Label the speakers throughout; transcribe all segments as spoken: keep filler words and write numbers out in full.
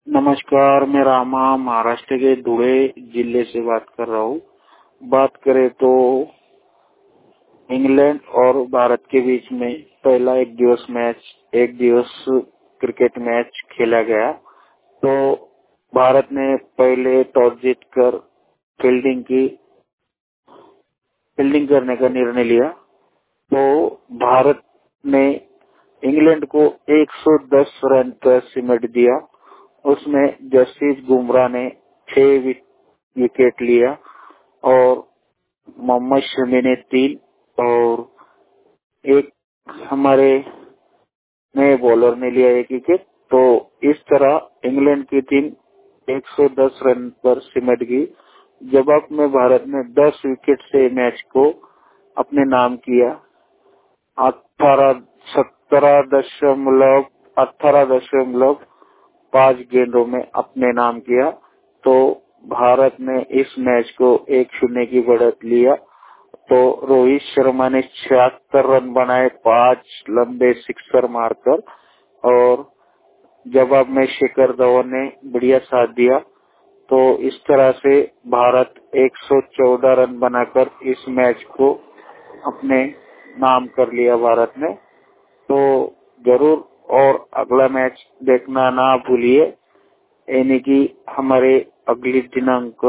Speaker 1: नमस्कार, मैं रामा महाराष्ट्र के धुले जिले से बात कर रहा हूँ। बात करें तो इंग्लैंड और भारत के बीच में पहला एक दिवस मैच एक दिवस क्रिकेट मैच खेला गया। तो भारत ने पहले टॉस जीतकर फील्डिंग की फील्डिंग करने का निर्णय लिया। तो भारत ने इंग्लैंड को एक सौ दस रन पर सिमट दिया। उसमें जसप्रीत बुमराह ने छह विकेट लिया और मोहम्मद शमी ने तीन और एक हमारे नए बॉलर ने लिया एक विकेट। तो इस तरह इंग्लैंड की टीम एक सौ दस रन पर सिमट गई। जवाब में भारत ने दस विकेट से मैच को अपने नाम किया। अठारह सत्रह दशमलव अठारह दशमलव पांच गेंदों में अपने नाम किया। तो भारत ने इस मैच को एक शून्य की बढ़त लिया। तो रोहित शर्मा ने छिहत्तर रन बनाए पांच लंबे सिक्सर मारकर और जवाब में शिखर धवन ने बढ़िया साथ दिया। तो इस तरह से भारत एक सौ चौदह रन बनाकर इस मैच को अपने नाम कर लिया भारत ने। तो जरूर और अगला मैच देखना ना भूलिए, यानी कि हमारे अगली दिनांक।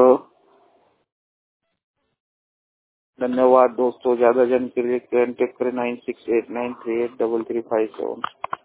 Speaker 1: धन्यवाद दोस्तों। ज्यादा जानकारी के लिए कांटेक्ट करें nine six eight nine three eight double three five seven.